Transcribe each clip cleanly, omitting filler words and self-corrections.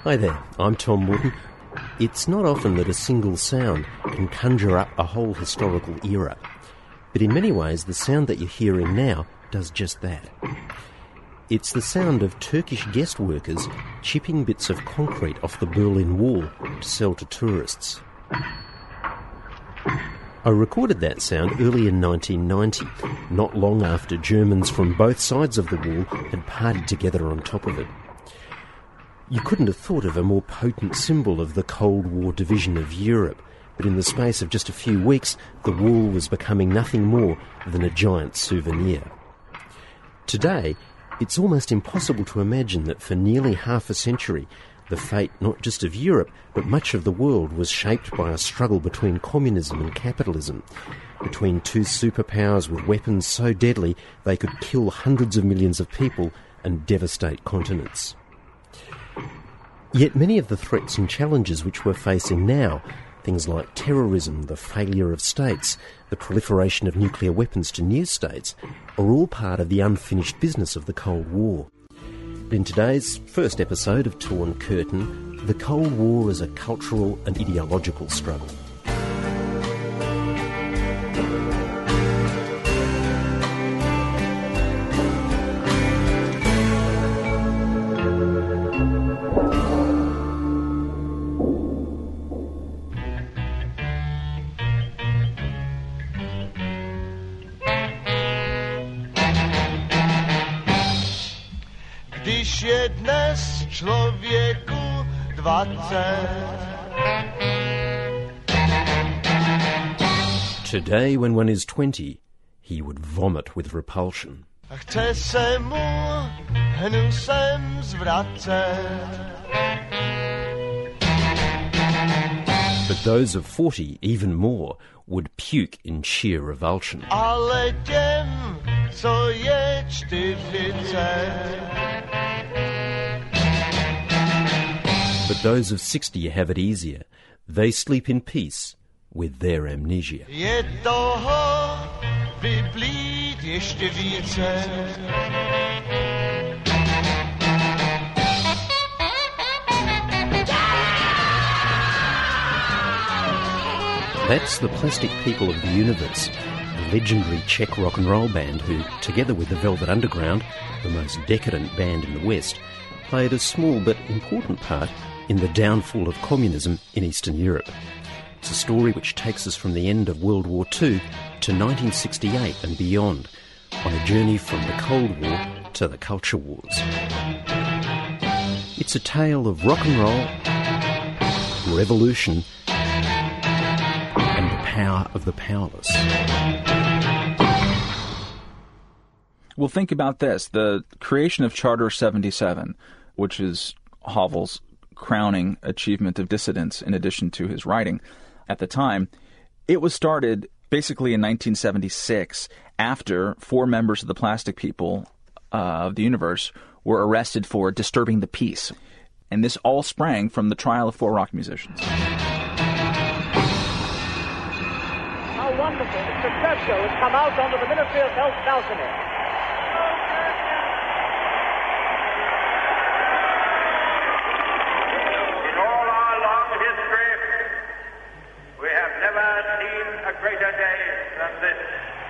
Hi there, I'm Tom Wooden. It's not often that a single sound can conjure up a whole historical era, but in many ways the sound that you're hearing now does just that. It's the sound of Turkish guest workers chipping bits of concrete off the Berlin Wall to sell to tourists. I recorded that sound early in 1990, not long after Germans from both sides of the wall had partied together on top of it. You couldn't have thought of a more potent symbol of the Cold War division of Europe, but in the space of just a few weeks, the wall was becoming nothing more than a giant souvenir. Today, it's almost impossible to imagine that for nearly half a century, the fate not just of Europe, but much of the world was shaped by a struggle between communism and capitalism, between two superpowers with weapons so deadly they could kill hundreds of millions of people and devastate continents. Yet many of the threats and challenges which we're facing now, things like terrorism, the failure of states, the proliferation of nuclear weapons to new states, are all part of the unfinished business of the Cold War. In today's first episode of Torn Curtain, the Cold War is a cultural and ideological struggle. Gdyś jednes człowieku 20. Today, when one is 20, he would vomit with repulsion. A chce se mu hnusem zwracać. But those of 40, even more, would puke in sheer revulsion. Ale tiem, co je 40. But those of 60 have it easier. They sleep in peace with their amnesia. Je toho vyblít ještě více. That's the Plastic People of the Universe, the legendary Czech rock and roll band who, together with the Velvet Underground, the most decadent band in the West, played a small but important part in the downfall of communism in Eastern Europe. It's a story which takes us from the end of World War II to 1968 and beyond, on a journey from the Cold War to the culture wars. It's a tale of rock and roll, revolution, and the power of the powerless. Well, think about this. The creation of Charter 77, which is Havel's crowning achievement of dissidence in addition to his writing at the time, it was started basically in 1976 after 4 members of the Plastic People of the Universe were arrested for disturbing the peace. And this all sprang from the trial of 4 rock musicians. How wonderful. Mr. Churchill has come out onto the Ministry of Health balcony. Greater day than this.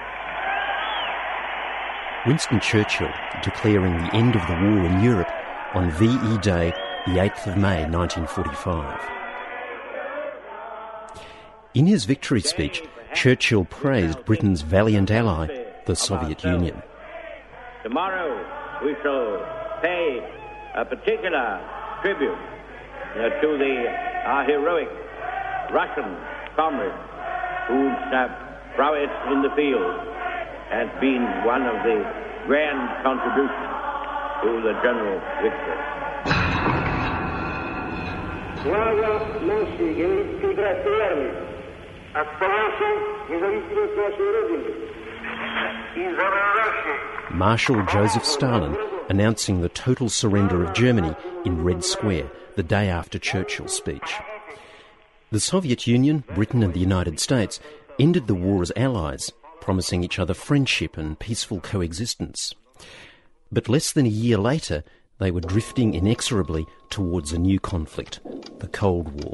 Winston Churchill declaring the end of the war in Europe on VE Day, the 8th of May 1945. In his victory speech, Churchill praised Britain's valiant ally, the Soviet Union. Tomorrow we shall pay a particular tribute to our heroic Russian comrades whose prowess in the field has been one of the grand contributions to the general victory. Слава нашей героической братской армии! Отставаться независимость нашей Родины! И за Россию! Marshal Joseph Stalin announcing the total surrender of Germany in Red Square the day after Churchill's speech. The Soviet Union, Britain and the United States ended the war as allies, promising each other friendship and peaceful coexistence. But less than a year later, They were drifting inexorably towards a new conflict, the Cold War.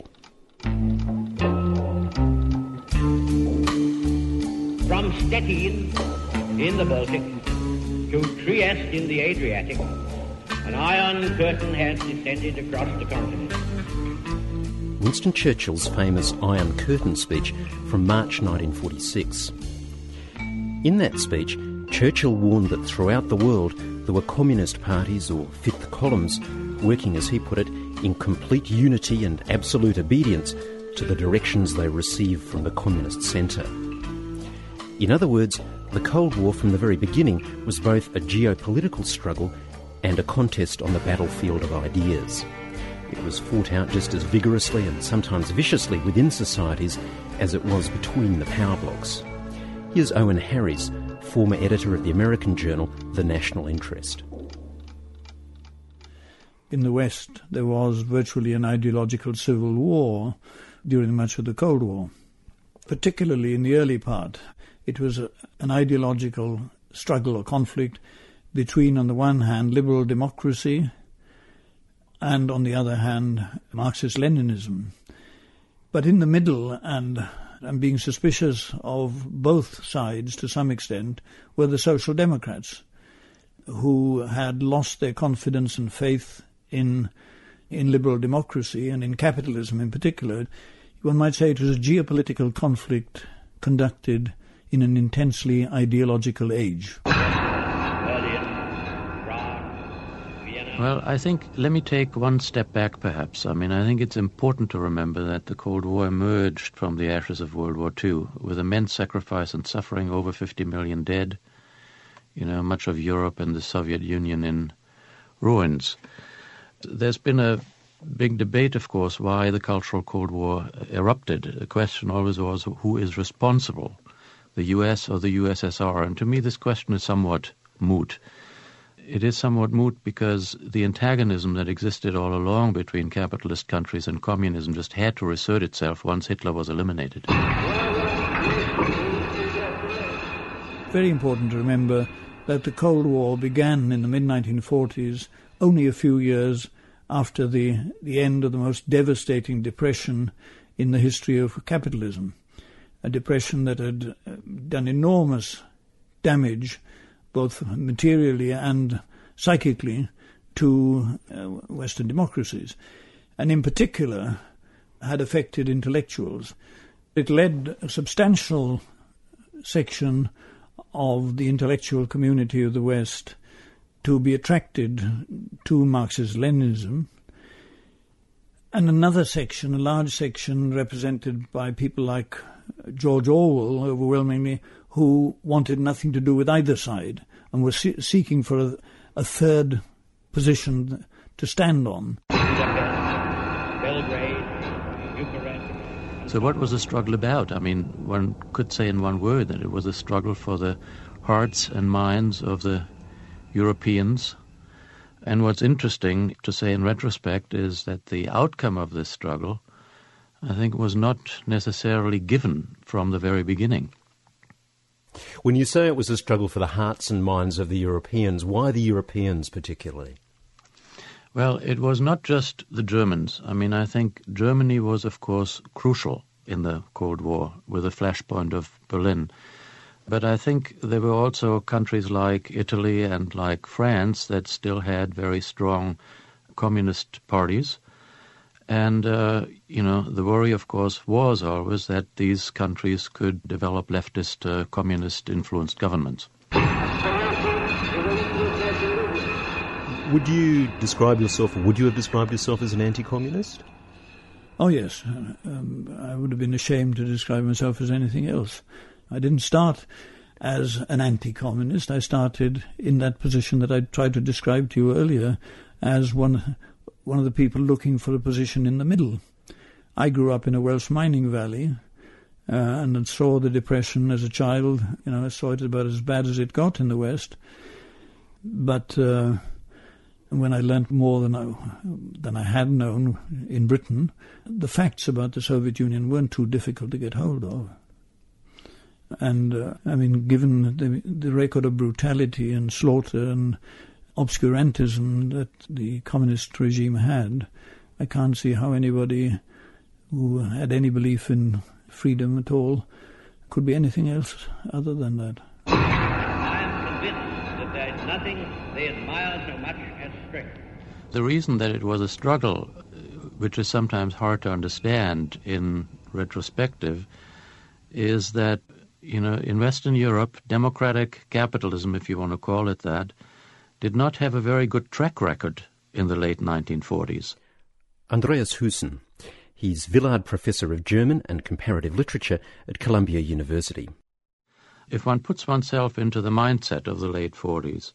From Stettin in the Baltic to Trieste in the Adriatic, an iron curtain has descended across the continent. Winston Churchill's famous Iron Curtain speech from March 1946. In that speech, Churchill warned that throughout the world there were communist parties or fifth columns working, as he put it, in complete unity and absolute obedience to the directions they received from the communist centre. In other words, the Cold War from the very beginning was both a geopolitical struggle and a contest on the battlefield of ideas. It was fought out just as vigorously and sometimes viciously within societies as it was between the power blocs. Here's Owen Harries, former editor of the American journal The National Interest. In the West, there was virtually an ideological civil war during much of the Cold War. Particularly in the early part, it was an ideological struggle or conflict between, on the one hand, liberal democracy and, on the other hand, Marxist-Leninism. But in the middle, and I'm being suspicious of both sides to some extent, were the Social Democrats, who had lost their confidence and faith in liberal democracy and in capitalism in particular. One might say it was a geopolitical conflict conducted in an intensely ideological age. Well, I think, let me take one step back perhaps. I mean, I think it's important to remember that the Cold War emerged from the ashes of World War II with immense sacrifice and suffering, over 50 million dead, much of Europe and the Soviet Union in ruins. There's been a big debate, of course, why the Cultural Cold War erupted. The question always was, who is responsible, the US or the USSR? And to me, this question is somewhat moot. It is somewhat moot because the antagonism that existed all along between capitalist countries and communism just had to reassert itself once Hitler was eliminated. Very important to remember that the Cold War began in the mid-1940s, only a few years after the end of the most devastating depression in the history of capitalism, a depression that had done enormous damage both materially and psychically to Western democracies, and in particular had affected intellectuals. It led a substantial section of the intellectual community of the West to be attracted to Marxist-Leninism, and another section, a large section represented by people like George Orwell, overwhelmingly, who wanted nothing to do with either side and were seeking for a third position to stand on. So what was the struggle about? I mean, one could say in one word that it was a struggle for the hearts and minds of the Europeans. And what's interesting to say in retrospect is that the outcome of this struggle, I think, was not necessarily given from the very beginning. When you say it was a struggle for the hearts and minds of the Europeans, why the Europeans particularly? Well, it was not just the Germans. I mean, I think Germany was, of course, crucial in the Cold War with the flashpoint of Berlin. But I think there were also countries like Italy and like France that still had very strong communist parties. And, the worry, of course, was always that these countries could develop leftist, communist-influenced governments. Would you have described yourself as an anti-communist? Oh, yes. I would have been ashamed to describe myself as anything else. I didn't start as an anti-communist. I started in that position that I tried to describe to you earlier as one of the people looking for a position in the middle. I grew up in a Welsh mining valley and saw the Depression as a child. I saw it about as bad as it got in the West. But when I learnt more than I had known in Britain, the facts about the Soviet Union weren't too difficult to get hold of. And, given the record of brutality and slaughter and obscurantism that the communist regime had, I can't see how anybody who had any belief in freedom at all could be anything else other than that. I am convinced that there is nothing they admire so much as strength. The reason that it was a struggle, which is sometimes hard to understand in retrospective, is that, in Western Europe, democratic capitalism, if you want to call it that, did not have a very good track record in the late 1940s. Andreas Hüssen. He's Villard Professor of German and Comparative Literature at Columbia University. If one puts oneself into the mindset of the late 40s,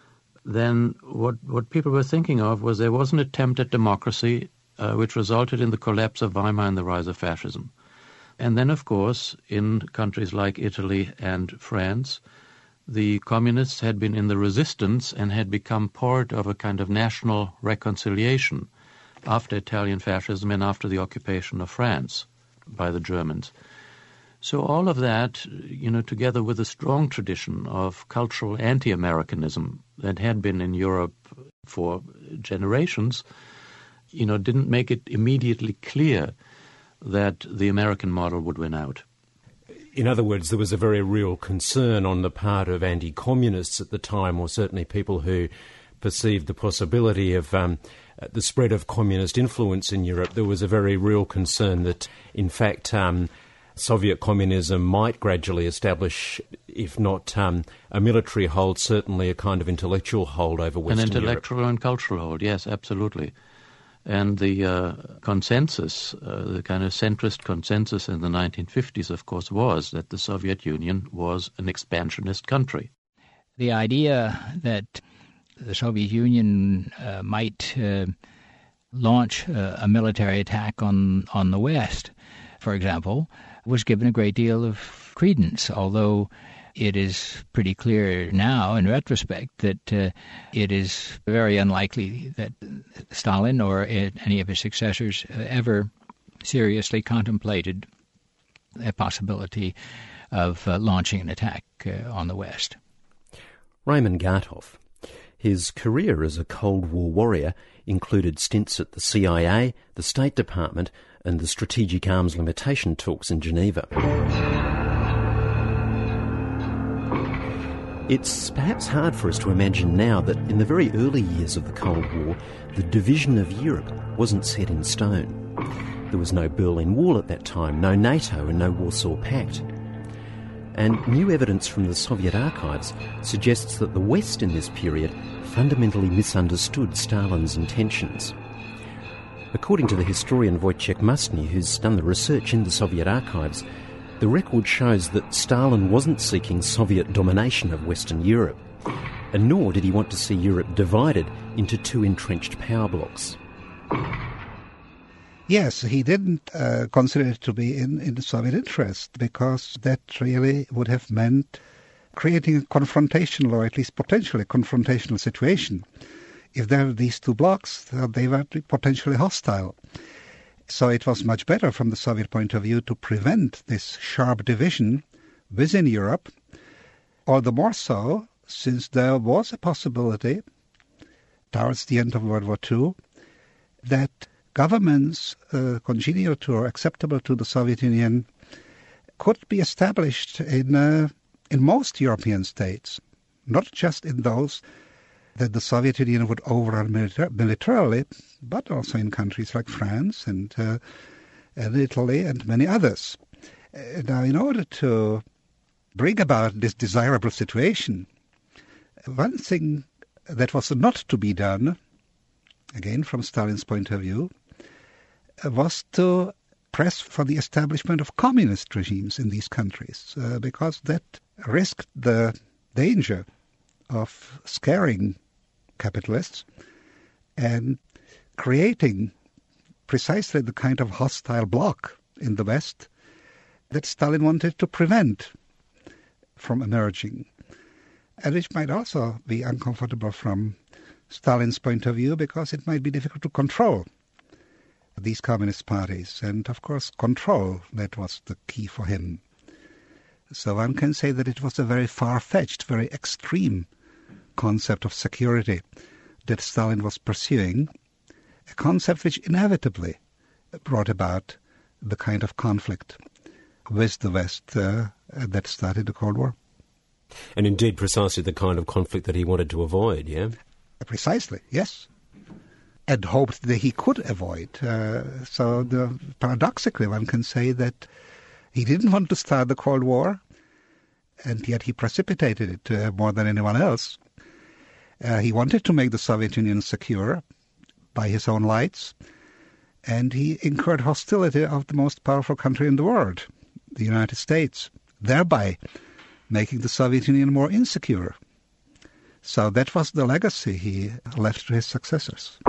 then what people were thinking of was there was an attempt at democracy which resulted in the collapse of Weimar and the rise of fascism. And then, of course, in countries like Italy and France, the communists had been in the resistance and had become part of a kind of national reconciliation after Italian fascism and after the occupation of France by the Germans. So all of that, together with a strong tradition of cultural anti-Americanism that had been in Europe for generations, didn't make it immediately clear that the American model would win out. In other words, there was a very real concern on the part of anti-communists at the time, or certainly people who perceived the possibility of the spread of communist influence in Europe. There was a very real concern that, in fact, Soviet communism might gradually establish, if not a military hold, certainly a kind of intellectual hold over Western Europe. An intellectual and cultural hold, yes, absolutely. And the consensus, the kind of centrist consensus in the 1950s, of course, was that the Soviet Union was an expansionist country. The idea that the Soviet Union might launch a military attack on the West, for example, was given a great deal of credence, although it is pretty clear now, in retrospect, that it is very unlikely that Stalin or any of his successors ever seriously contemplated a possibility of launching an attack on the West. Raymond Gartoff. His career as a Cold War warrior included stints at the CIA, the State Department, and the Strategic Arms Limitation talks in Geneva. It's perhaps hard for us to imagine now that in the very early years of the Cold War, the division of Europe wasn't set in stone. There was no Berlin Wall at that time, no NATO and no Warsaw Pact. And new evidence from the Soviet archives suggests that the West in this period fundamentally misunderstood Stalin's intentions. According to the historian Wojciech Mastny, who's done the research in the Soviet archives, the record shows that Stalin wasn't seeking Soviet domination of Western Europe, and nor did he want to see Europe divided into two entrenched power blocs. Yes, he didn't consider it to be in the Soviet interest, because that really would have meant creating a confrontational, or at least potentially confrontational situation. If there are these two blocs, they were potentially hostile. So it was much better from the Soviet point of view to prevent this sharp division within Europe, all the more so since there was a possibility towards the end of World War II that governments congenial to or acceptable to the Soviet Union could be established in most European states, not just in those that the Soviet Union would overrun militarily, but also in countries like France and Italy and many others. Now, in order to bring about this desirable situation, one thing that was not to be done, again from Stalin's point of view, was to press for the establishment of communist regimes in these countries, because that risked the danger of scaring capitalists and creating precisely the kind of hostile bloc in the West that Stalin wanted to prevent from emerging, and which might also be uncomfortable from Stalin's point of view, because it might be difficult to control these communist parties, and of course control, that was the key for him. So one can say that it was a very far-fetched, very extreme concept of security that Stalin was pursuing, a concept which inevitably brought about the kind of conflict with the West that started the Cold War. And indeed precisely the kind of conflict that he wanted to avoid, yeah? Precisely, yes. And hoped that he could avoid. Paradoxically, one can say that he didn't want to start the Cold War, and yet he precipitated it more than anyone else. He wanted to make the Soviet Union secure by his own lights, and he incurred hostility of the most powerful country in the world, the United States, thereby making the Soviet Union more insecure. So that was the legacy he left to his successors.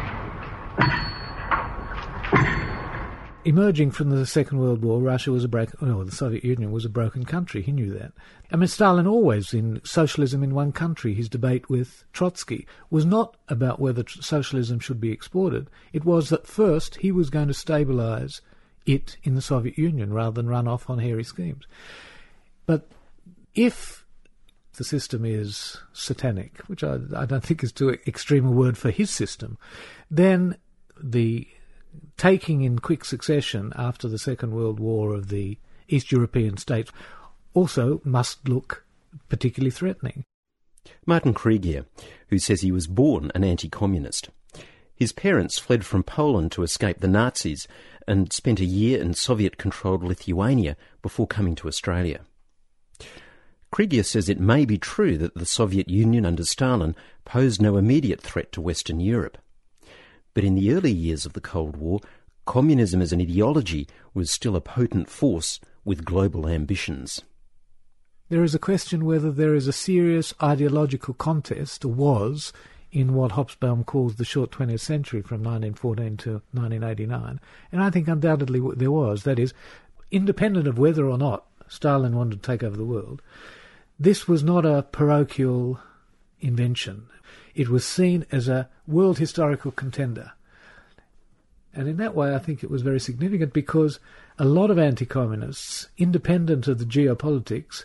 Emerging from the Second World War, the Soviet Union was a broken country. He knew that. I mean, Stalin always, in socialism in one country, his debate with Trotsky was not about whether socialism should be exported. It was that first he was going to stabilise it in the Soviet Union rather than run off on hairy schemes. But if the system is satanic, which I don't think is too extreme a word for his system, then the taking in quick succession after the Second World War of the East European states also must look particularly threatening. Martin Krieger, who says he was born an anti-communist. His parents fled from Poland to escape the Nazis and spent a year in Soviet-controlled Lithuania before coming to Australia. Krieger says it may be true that the Soviet Union under Stalin posed no immediate threat to Western Europe. But in the early years of the Cold War, communism as an ideology was still a potent force with global ambitions. There is a question whether there is a serious ideological contest, or was, in what Hobsbawm calls the short 20th century from 1914 to 1989. And I think undoubtedly there was. That is, independent of whether or not Stalin wanted to take over the world, this was not a parochial invention. It was seen as a world historical contender. And in that way I think it was very significant because a lot of anti-communists, independent of the geopolitics,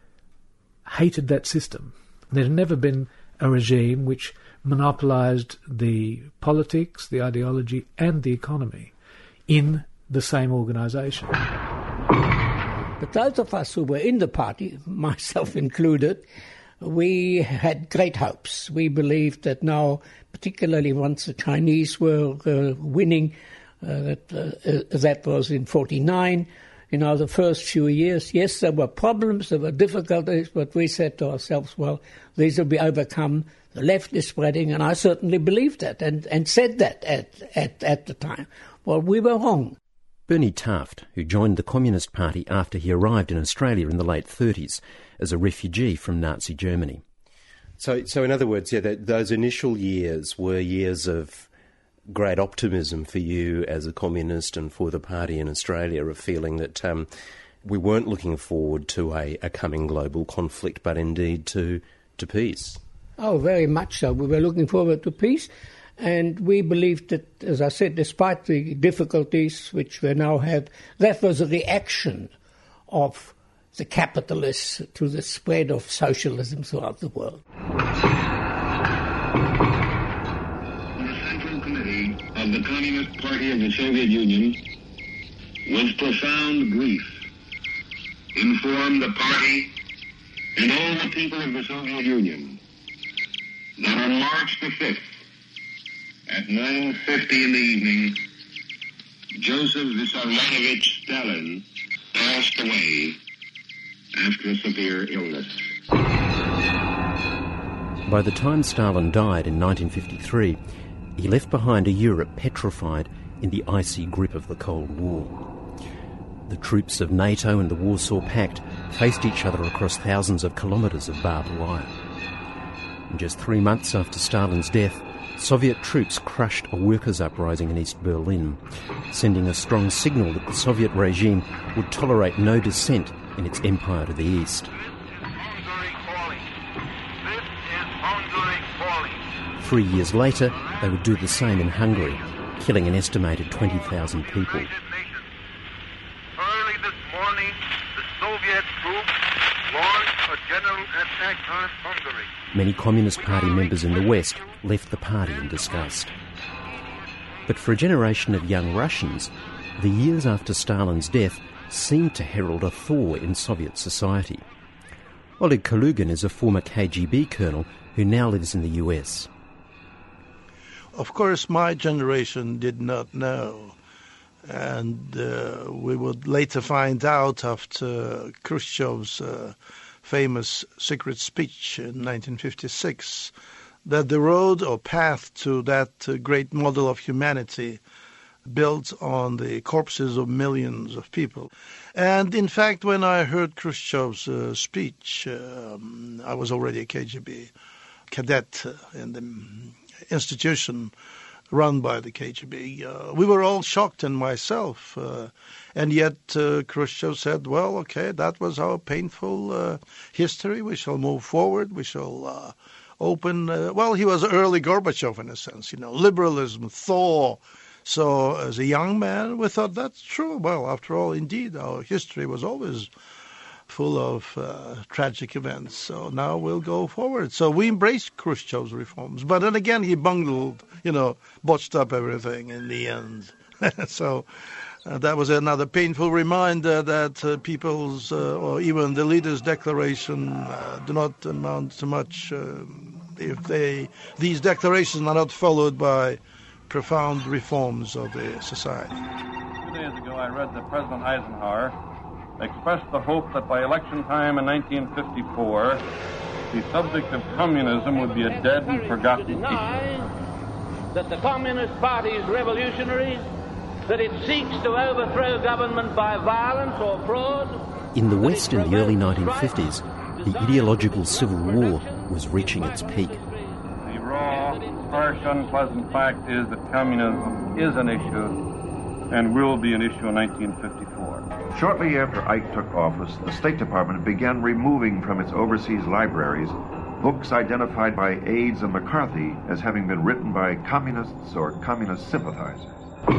hated that system. There had never been a regime which monopolised the politics, the ideology and the economy in the same organisation. But those of us who were in the party, myself included, we had great hopes. We believed that now, particularly once the Chinese were winning, that was in 1949, the first few years, yes, there were problems, there were difficulties, but we said to ourselves, well, these will be overcome. The left is spreading, and I certainly believed that and said that at the time. Well, we were wrong. Bernie Taft, who joined the Communist Party after he arrived in Australia in the late 30s as a refugee from Nazi Germany. So in other words, those initial years were years of great optimism for you as a communist and for the party in Australia, of feeling that we weren't looking forward to a coming global conflict, but indeed to peace. Oh, very much so. We were looking forward to peace. And we believed that, as I said, despite the difficulties which we now have, that was a reaction of the capitalists to the spread of socialism throughout the world. The Central Committee of the Communist Party of the Soviet Union, with profound grief, informed the party and all the people of the Soviet Union that on March the 5th, at 9:50 in the evening, Joseph Vissarionovich Stalin passed away after a severe illness. By the time Stalin died in 1953, he left behind a Europe petrified in the icy grip of the Cold War. The troops of NATO and the Warsaw Pact faced each other across thousands of kilometres of barbed wire. And just 3 months after Stalin's death, Soviet troops crushed a workers' uprising in East Berlin, sending a strong signal that the Soviet regime would tolerate no dissent in its empire to the east. 3 years later, they would do the same in Hungary, killing an estimated 20,000 people. Early this morning, the Soviet troops launch a general attack on Hungary. Many Communist Party members in the West left the party in disgust. But for a generation of young Russians, the years after Stalin's death seemed to herald a thaw in Soviet society. Oleg Kalugin is a former KGB colonel who now lives in the US. Of course, my generation did not know. And we would later find out after Khrushchev's famous secret speech in 1956 that the road or path to that great model of humanity built on the corpses of millions of people. And in fact, when I heard Khrushchev's speech, I was already a KGB cadet in the institution run by the KGB. We were all shocked, and myself. And yet Khrushchev said, well, okay, that was our painful history. We shall move forward. We shall open. Well, he was early Gorbachev in a sense, liberalism, thaw. So as a young man, we thought that's true. Well, after all, indeed, our history was always full of tragic events. So now we'll go forward. So we embraced Khrushchev's reforms. But then again, he bungled, botched up everything in the end. So that was another painful reminder that people's, or even the leaders' declaration do not amount to much if these declarations are not followed by profound reforms of the society. 2 days ago, I read that President Eisenhower expressed the hope that by election time in 1954, the subject of communism would be a dead and forgotten issue. That the Communist Party is revolutionary, that it seeks to overthrow government by violence or fraud. In the West in the early 1950s, the ideological civil war was reaching its peak. The raw, harsh, unpleasant fact is that communism is an issue and will be an issue in 1954. Shortly after Ike took office, the State Department began removing from its overseas libraries books identified by Aids and McCarthy as having been written by communists or communist sympathizers.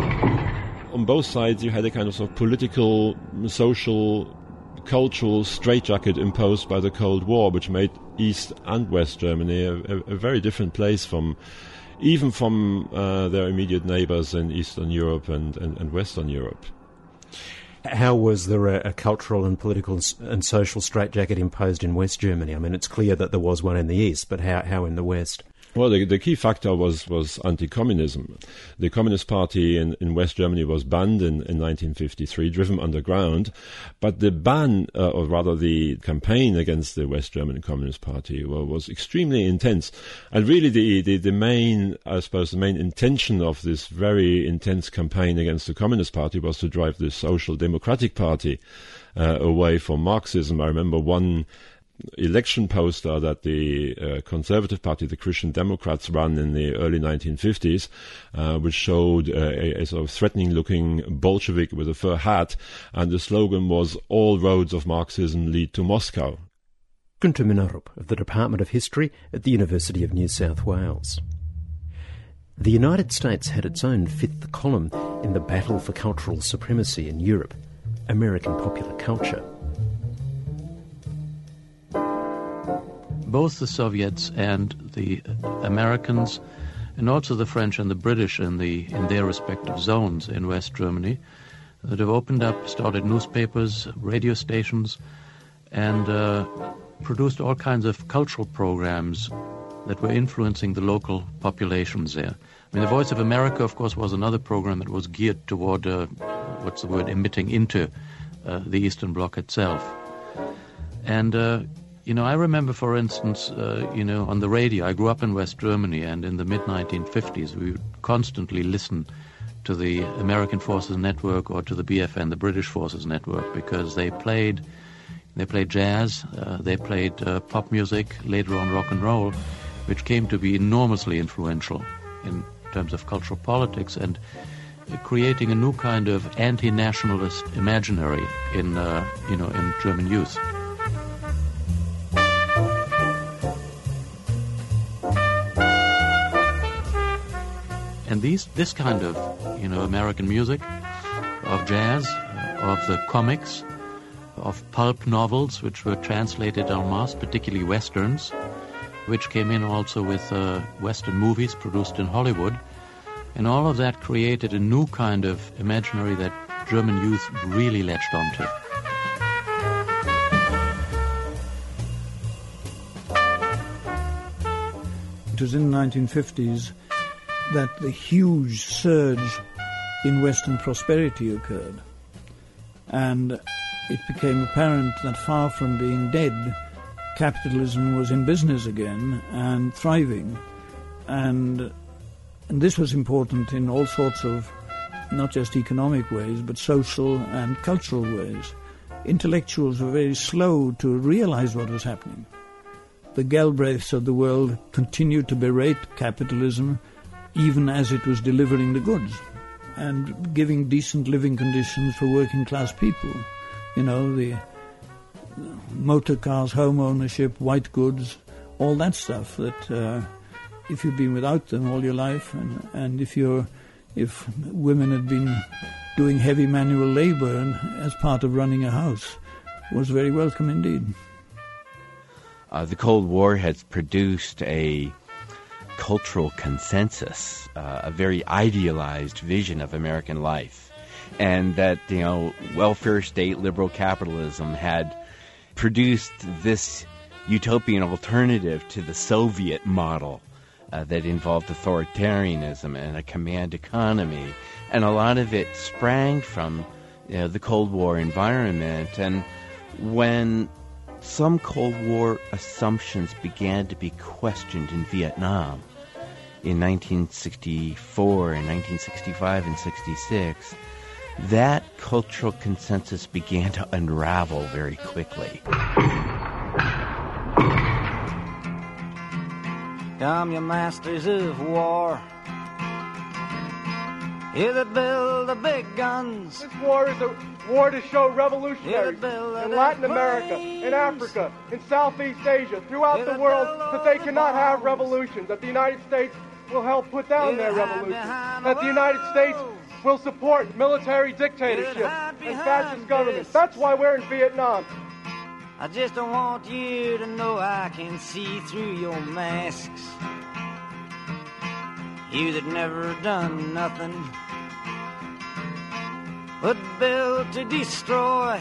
On both sides, you had a kind of political, social, cultural straitjacket imposed by the Cold War, which made East and West Germany a very different place from their immediate neighbors in Eastern Europe and Western Europe. How was there a cultural and political and social straitjacket imposed in West Germany? I mean, it's clear that there was one in the East, but how in the West? Well, the key factor was anti-communism. The Communist Party in West Germany was banned in 1953, driven underground. But the ban, or rather the campaign against the West German Communist Party was extremely intense. And really the main intention of this very intense campaign against the Communist Party was to drive the Social Democratic Party away from Marxism. I remember one election poster that the Conservative Party, the Christian Democrats, ran in the early 1950s, which showed a sort of threatening-looking Bolshevik with a fur hat, and the slogan was, "All roads of Marxism lead to Moscow." Günter Minarup of the Department of History at the University of New South Wales. The United States had its own fifth column in the battle for cultural supremacy in Europe, American popular culture. Both the Soviets and the Americans, and also the French and the British in their respective zones in West Germany, that have opened up, started newspapers, radio stations, and produced all kinds of cultural programs that were influencing the local populations there. I mean, the Voice of America, of course, was another program that was geared toward, emitting into the Eastern Bloc itself. And I remember, for instance, on the radio, I grew up in West Germany, and in the mid-1950s, we would constantly listen to the American Forces Network or to the BFN, the British Forces Network, because they played jazz, they played pop music, later on rock and roll, which came to be enormously influential in terms of cultural politics and creating a new kind of anti-nationalist imaginary in German youth. And this kind of, American music, of jazz, of the comics, of pulp novels, which were translated en masse, particularly westerns, which came in also with western movies produced in Hollywood. And all of that created a new kind of imaginary that German youth really latched onto. It was in the 1950s that the huge surge in Western prosperity occurred. And it became apparent that far from being dead, capitalism was in business again and thriving. And this was important in all sorts of, not just economic ways, but social and cultural ways. Intellectuals were very slow to realize what was happening. The Galbraiths of the world continued to berate capitalism even as it was delivering the goods and giving decent living conditions for working class people. You know, the motor cars, home ownership, white goods, all that stuff that if you've been without them all your life and if women had been doing heavy manual labor and as part of running a house, was very welcome indeed. The Cold War has produced a cultural consensus, a very idealized vision of American life, and that, welfare state liberal capitalism had produced this utopian alternative to the Soviet model that involved authoritarianism and a command economy, and a lot of it sprang from the Cold War environment. And when some Cold War assumptions began to be questioned in Vietnam in 1964 and 1965 and 66, that cultural consensus began to unravel very quickly. Come, you masters of war, you that build the big guns. This war is a war to show revolutionaries in Latin America, in Africa, in Southeast Asia, throughout the world, that they cannot have revolutions, that the United States will help put down their revolutions, that the United States will support military dictatorship and fascist governments. That's why we're in Vietnam. I just don't want you to know I can see through your masks. You that never done nothing but build to destroy.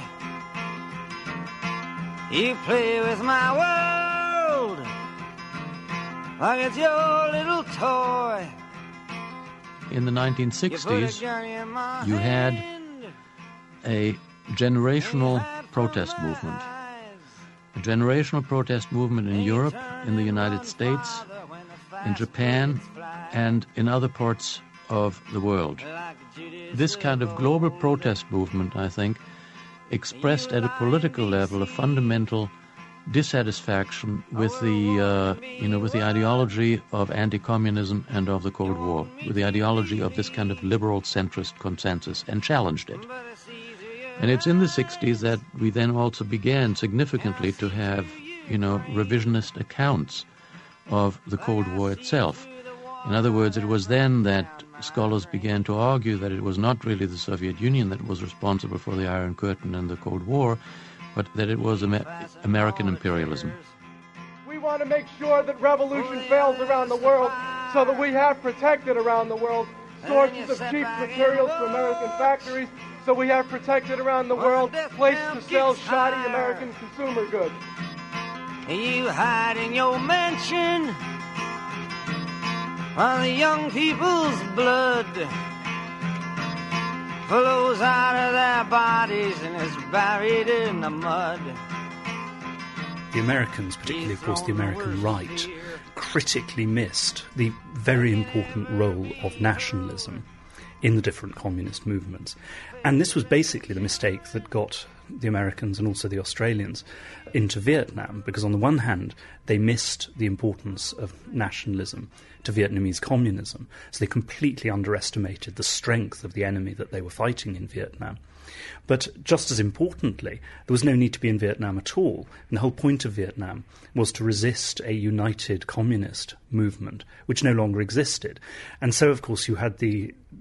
You play with my world like it's your little toy. In the 1960s, you had a generational protest movement. A generational protest movement in Europe, in the United States, in Japan, and in other parts of the world. This kind of global protest movement, I think, expressed at a political level a fundamental dissatisfaction with the ideology of anti-communism and of the Cold War, with the ideology of this kind of liberal centrist consensus, and challenged it. And it's in the 60s that we then also began significantly to have, revisionist accounts of the Cold War itself. In other words, it was then that scholars began to argue that it was not really the Soviet Union that was responsible for the Iron Curtain and the Cold War, but that it was American imperialism. We want to make sure that revolution fails around the world so that we have protected around the world sources of cheap materials for American factories, so we have protected around the world places to sell shoddy American consumer goods. You hide in your mansion while the young people's blood flows out of their bodies and is buried in the mud. The Americans, particularly, of course, the American right, critically missed the very important role of nationalism in the different communist movements. And this was basically the mistake that got the Americans and also the Australians into Vietnam, because on the one hand, they missed the importance of nationalism to Vietnamese communism, so they completely underestimated the strength of the enemy that they were fighting in Vietnam. But just as importantly, there was no need to be in Vietnam at all, and the whole point of Vietnam was to resist a united communist movement, which no longer existed. And so, of course, you had the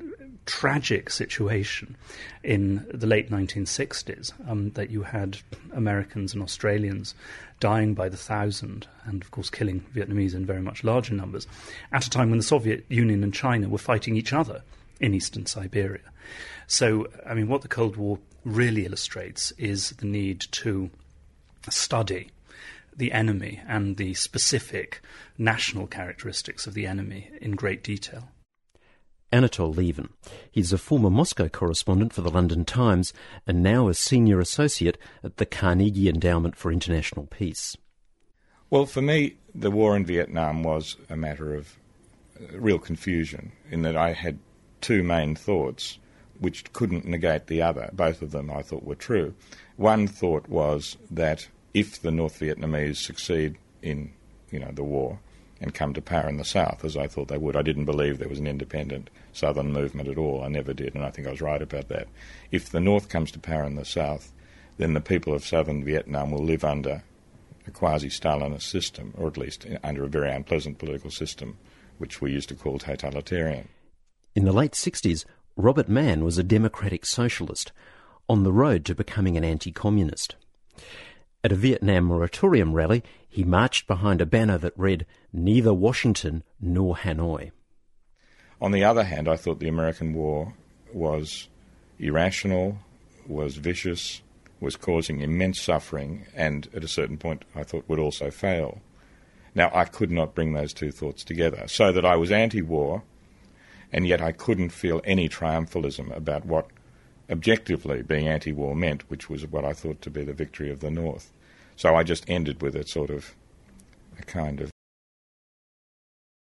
tragic situation in the late 1960s, that you had Americans and Australians dying by the thousand and, of course, killing Vietnamese in very much larger numbers, at a time when the Soviet Union and China were fighting each other in eastern Siberia. So, I mean, what the Cold War really illustrates is the need to study the enemy and the specific national characteristics of the enemy in great detail. Anatol Lieven. He's a former Moscow correspondent for the London Times and now a senior associate at the Carnegie Endowment for International Peace. Well, for me, the war in Vietnam was a matter of real confusion in that I had two main thoughts which couldn't negate the other. Both of them I thought were true. One thought was that if the North Vietnamese succeed in, the war and come to power in the South, as I thought they would, I didn't believe there was an independent Southern movement at all. I never did, and I think I was right about that. If the North comes to power in the South, then the people of Southern Vietnam will live under a quasi-Stalinist system, or at least under a very unpleasant political system, which we used to call totalitarian. In the late 60s, Robert Mann was a democratic socialist on the road to becoming an anti-communist. At a Vietnam moratorium rally, he marched behind a banner that read, "Neither Washington nor Hanoi." On the other hand, I thought the American war was irrational, was vicious, was causing immense suffering, and at a certain point I thought would also fail. Now, I could not bring those two thoughts together, so that I was anti-war, and yet I couldn't feel any triumphalism about what objectively being anti-war meant, which was what I thought to be the victory of the North. So I just ended with a kind of